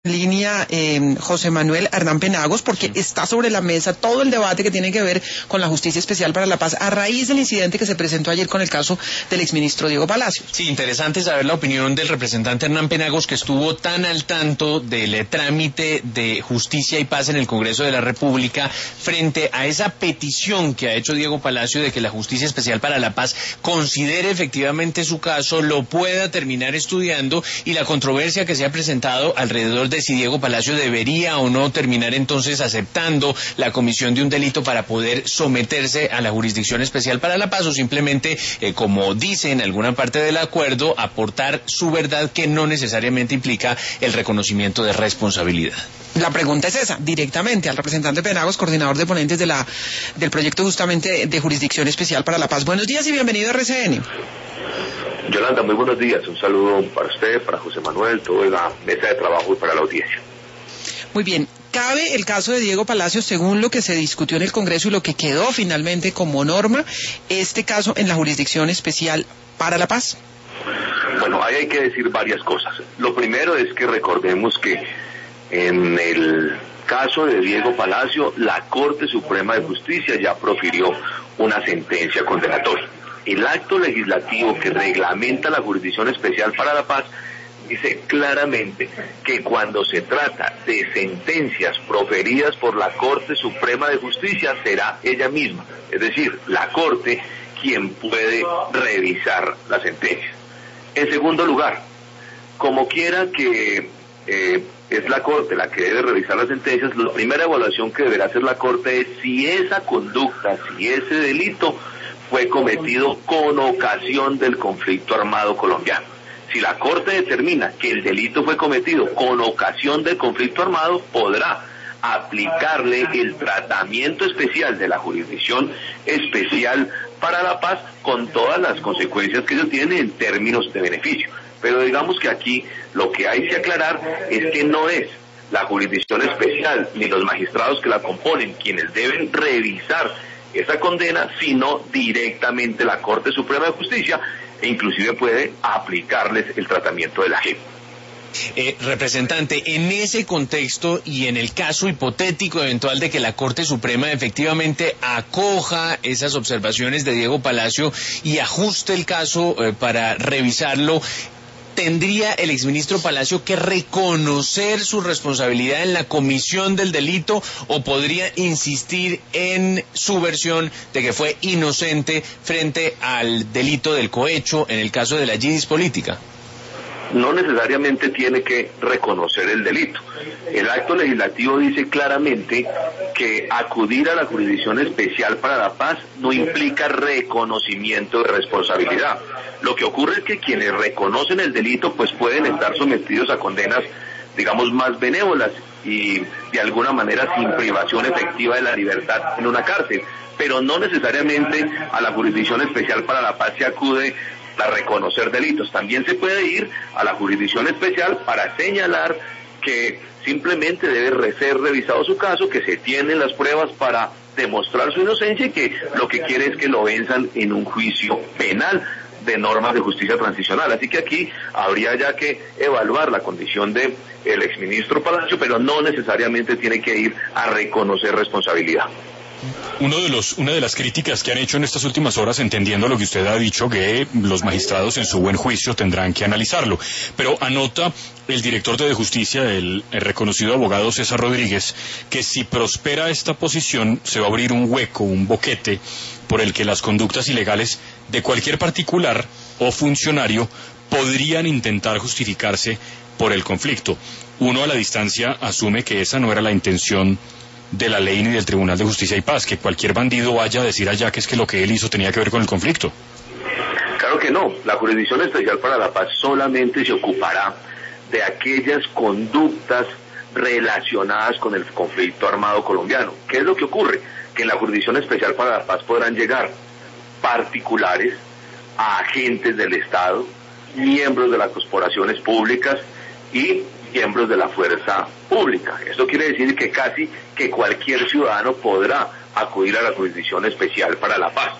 Línea José Manuel Hernán Penagos, porque está sobre la mesa todo el debate que tiene que ver con la Justicia Especial para la Paz a raíz del incidente que se presentó ayer con el caso del exministro Diego Palacios. Sí, interesante saber la opinión del representante Hernán Penagos, que estuvo tan al tanto del trámite de Justicia y Paz en el Congreso de la República frente a esa petición que ha hecho Diego Palacio de que la Justicia Especial para la Paz considere efectivamente su caso, lo pueda terminar estudiando, y la controversia que se ha presentado alrededor de si Diego Palacio debería o no terminar entonces aceptando la comisión de un delito para poder someterse a la Jurisdicción Especial para la Paz, o simplemente, como dice en alguna parte del acuerdo, aportar su verdad, que no necesariamente implica el reconocimiento de responsabilidad. La pregunta es esa, directamente al representante Penagos, coordinador de ponentes del proyecto justamente de Jurisdicción Especial para la Paz. Buenos días y bienvenido a RCN. Yolanda, muy buenos días. Un saludo para usted, para José Manuel, toda la mesa de trabajo y para la audiencia. Muy bien. ¿Cabe el caso de Diego Palacios, según lo que se discutió en el Congreso y lo que quedó finalmente como norma, este caso en la Jurisdicción Especial para la Paz? Bueno, ahí hay que decir varias cosas. Lo primero es que recordemos que en el caso de Diego Palacio, la Corte Suprema de Justicia ya profirió una sentencia condenatoria. El acto legislativo que reglamenta la Jurisdicción Especial para la Paz dice claramente que cuando se trata de sentencias proferidas por la Corte Suprema de Justicia, será ella misma, es decir, la Corte, quien puede revisar la sentencia. En segundo lugar, como quiera que es la Corte la que debe revisar las sentencias, la primera evaluación que deberá hacer la Corte es si esa conducta, si ese delito fue cometido con ocasión del conflicto armado colombiano. Si la Corte determina que el delito fue cometido con ocasión del conflicto armado, podrá aplicarle el tratamiento especial de la Jurisdicción Especial para la Paz, con todas las consecuencias que ello tiene en términos de beneficio. Pero digamos que aquí lo que hay que aclarar es que no es la Jurisdicción Especial ni los magistrados que la componen quienes deben revisar esa condena, sino directamente la Corte Suprema de Justicia, e inclusive puede aplicarles el tratamiento de la JEP. Representante, en ese contexto y en el caso hipotético eventual de que la Corte Suprema efectivamente acoja esas observaciones de Diego Palacio y ajuste el caso para revisarlo, ¿tendría el exministro Palacio que reconocer su responsabilidad en la comisión del delito, o podría insistir en su versión de que fue inocente frente al delito del cohecho en el caso de la yidis política? No necesariamente tiene que reconocer el delito. El acto legislativo dice claramente que acudir a la Jurisdicción Especial para la Paz no implica reconocimiento de responsabilidad. Lo que ocurre es que quienes reconocen el delito pues pueden estar sometidos a condenas, digamos, más benévolas y de alguna manera sin privación efectiva de la libertad en una cárcel, pero no necesariamente a la Jurisdicción Especial para la Paz se acude a reconocer delitos. También se puede ir a la Jurisdicción Especial para señalar que simplemente debe ser revisado su caso, que se tienen las pruebas para demostrar su inocencia y que lo que quiere es que lo venzan en un juicio penal de normas de justicia transicional. Así que aquí habría ya que evaluar la condición de el exministro Palacio, pero no necesariamente tiene que ir a reconocer responsabilidad. Una de las críticas que han hecho en estas últimas horas, entendiendo lo que usted ha dicho, que los magistrados en su buen juicio tendrán que analizarlo, pero anota el director de Justicia, el reconocido abogado César Rodríguez, que si prospera esta posición se va a abrir un hueco, un boquete, por el que las conductas ilegales de cualquier particular o funcionario podrían intentar justificarse por el conflicto. Uno a la distancia asume que esa no era la intención de la ley ni del Tribunal de Justicia y Paz, que cualquier bandido vaya a decir allá que es que lo que él hizo tenía que ver con el conflicto. Claro que no. La Jurisdicción Especial para la Paz solamente se ocupará de aquellas conductas relacionadas con el conflicto armado colombiano. ¿Qué es lo que ocurre? Que en la Jurisdicción Especial para la Paz podrán llegar particulares, agentes del Estado, miembros de las corporaciones públicas y miembros de la fuerza pública. Esto quiere decir que casi que cualquier ciudadano podrá acudir a la Jurisdicción Especial para la Paz.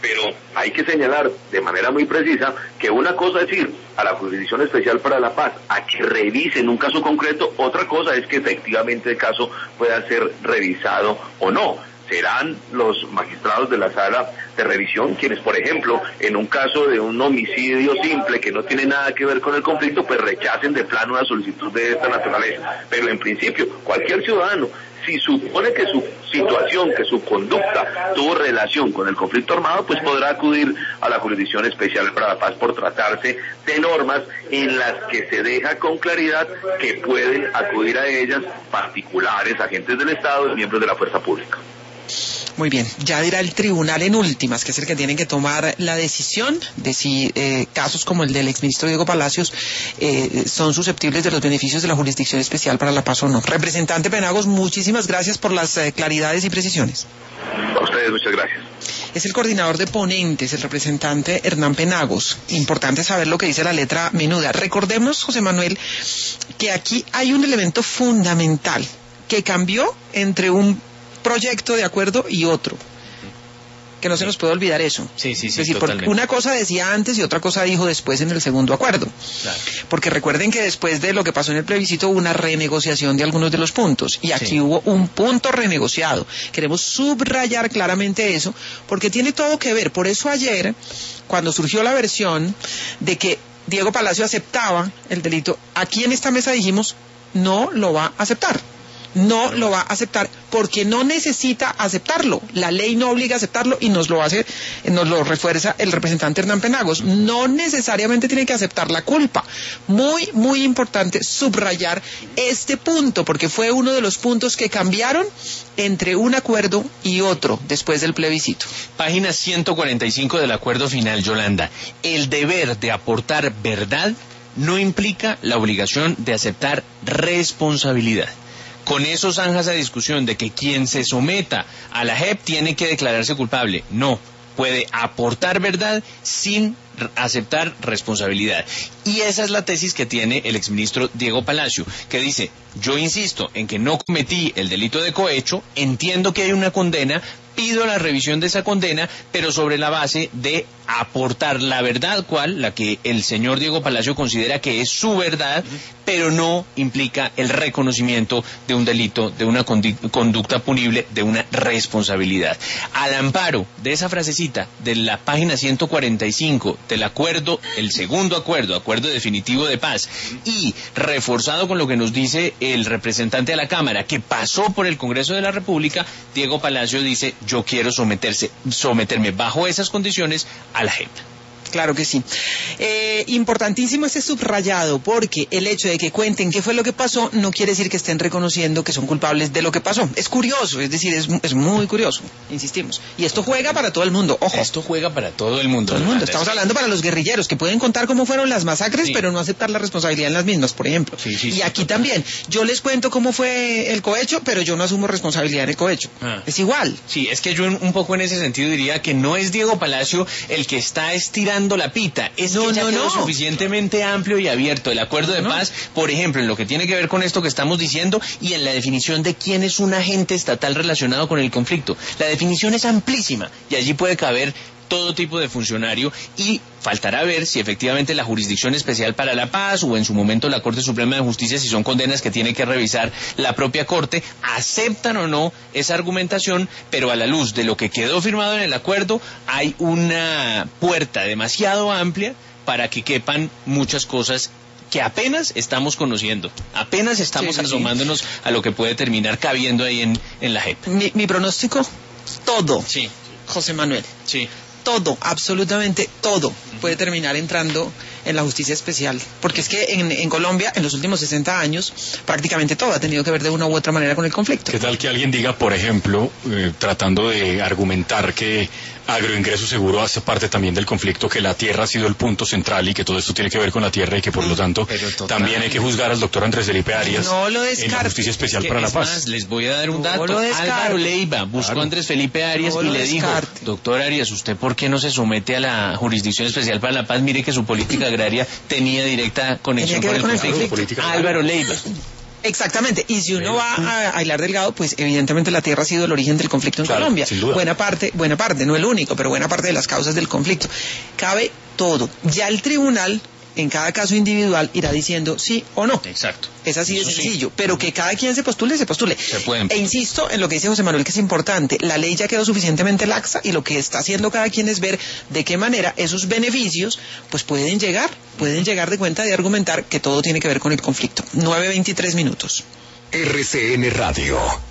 Pero hay que señalar de manera muy precisa que una cosa es ir a la Jurisdicción Especial para la Paz a que revisen un caso concreto, otra cosa es que efectivamente el caso pueda ser revisado o no. Serán los magistrados de la sala de revisión quienes, por ejemplo, en un caso de un homicidio simple que no tiene nada que ver con el conflicto, pues rechacen de plano una solicitud de esta naturaleza. Pero en principio, cualquier ciudadano, si supone que su situación, que su conducta tuvo relación con el conflicto armado, pues podrá acudir a la Jurisdicción Especial para la Paz por tratarse de normas en las que se deja con claridad que pueden acudir a ellas particulares, agentes del Estado y miembros de la fuerza pública. Muy bien, ya dirá el tribunal en últimas, que es el que tiene que tomar la decisión de si casos como el del exministro Diego Palacios son susceptibles de los beneficios de la Jurisdicción Especial para la Paz o no. Representante Penagos, muchísimas gracias por las claridades y precisiones. A ustedes, muchas gracias. Es el coordinador de ponentes, el representante Hernán Penagos. Importante saber lo que dice la letra menuda. Recordemos, José Manuel, que aquí hay un elemento fundamental que cambió entre un proyecto de acuerdo y otro, que no se nos puede olvidar eso. Sí, es decir, totalmente. Una cosa decía antes y otra cosa dijo después en el segundo acuerdo. Claro. Porque recuerden que después de lo que pasó en el plebiscito hubo una renegociación de algunos de los puntos y aquí hubo un punto renegociado. Queremos subrayar claramente eso porque tiene todo que ver. Por eso ayer, cuando surgió la versión de que Diego Palacio aceptaba el delito, aquí en esta mesa dijimos no lo va a aceptar. No lo va a aceptar porque no necesita aceptarlo. La ley no obliga a aceptarlo y nos lo refuerza el representante Hernán Penagos. No necesariamente tiene que aceptar la culpa. Muy, muy importante subrayar este punto porque fue uno de los puntos que cambiaron entre un acuerdo y otro después del plebiscito. Página 145 del acuerdo final, Yolanda. El deber de aportar verdad no implica la obligación de aceptar responsabilidad. Con eso zanja esa discusión de que quien se someta a la JEP tiene que declararse culpable. No, puede aportar verdad sin aceptar responsabilidad. Y esa es la tesis que tiene el exministro Diego Palacio, que dice, yo insisto en que no cometí el delito de cohecho, entiendo que hay una condena, pido la revisión de esa condena, pero sobre la base de aportar la verdad, la que el señor Diego Palacio considera que es su verdad, pero no implica el reconocimiento de un delito, de una conducta punible, de una responsabilidad. Al amparo de esa frasecita de la página 145 del acuerdo, el segundo acuerdo definitivo de paz, y reforzado con lo que nos dice el representante de la Cámara, que pasó por el Congreso de la República, Diego Palacio dice, yo quiero someterme bajo esas condiciones a la JEP. Claro que sí. Importantísimo ese subrayado, porque el hecho de que cuenten qué fue lo que pasó no quiere decir que estén reconociendo que son culpables de lo que pasó. Es curioso, es decir, es muy curioso, insistimos. Y esto juega para todo el mundo, ojo. Esto juega para todo el mundo. Todo el mundo. Estamos hablando para los guerrilleros, que pueden contar cómo fueron las masacres, pero no aceptar la responsabilidad en las mismas, por ejemplo. Y aquí también, yo les cuento cómo fue el cohecho, pero yo no asumo responsabilidad en el cohecho. Es igual. Sí, es que yo un poco en ese sentido diría que no es Diego Palacio el que está estirando la pita, es que ya quedó suficientemente amplio y abierto el acuerdo de paz, por ejemplo, en lo que tiene que ver con esto que estamos diciendo y en la definición de quién es un agente estatal relacionado con el conflicto. La definición es amplísima y allí puede caber todo tipo de funcionario y faltará ver si efectivamente la Jurisdicción Especial para la Paz o en su momento la Corte Suprema de Justicia, si son condenas que tiene que revisar la propia Corte, aceptan o no esa argumentación, pero a la luz de lo que quedó firmado en el acuerdo hay una puerta demasiado amplia para que quepan muchas cosas que apenas estamos conociendo, apenas estamos asomándonos a lo que puede terminar cabiendo ahí en la JEP. Mi pronóstico, todo, José Manuel. Sí. Todo, absolutamente todo, puede terminar entrando en la justicia especial. Porque es que en Colombia, en los últimos 60 años, prácticamente todo ha tenido que ver de una u otra manera con el conflicto. ¿Qué tal que alguien diga, por ejemplo, tratando de argumentar que Agroingreso Seguro hace parte también del conflicto, que la tierra ha sido el punto central y que todo esto tiene que ver con la tierra y que por lo tanto también hay que juzgar al doctor Andrés Felipe Arias en la Justicia Especial para la Paz? Más, les voy a dar un dato. Álvaro Leiva buscó a Andrés Felipe Arias y le dijo, doctor Arias, ¿usted por qué no se somete a la Jurisdicción Especial para la Paz? Mire que su política agraria tenía directa conexión con el conflicto. Álvaro Leiva. Exactamente, y si uno va a hilar delgado, pues evidentemente la tierra ha sido el origen del conflicto en Colombia. Sin duda. Buena parte, no el único, pero buena parte de las causas del conflicto. Cabe todo. Ya el tribunal, en cada caso individual, irá diciendo sí o no. Exacto. Es así de Eso sí. sencillo, pero que cada quien se postule. Se pueden. E insisto en lo que dice José Manuel, que es importante, la ley ya quedó suficientemente laxa y lo que está haciendo cada quien es ver de qué manera esos beneficios pues pueden llegar de cuenta de argumentar que todo tiene que ver con el conflicto. 9:23 minutos. RCN Radio.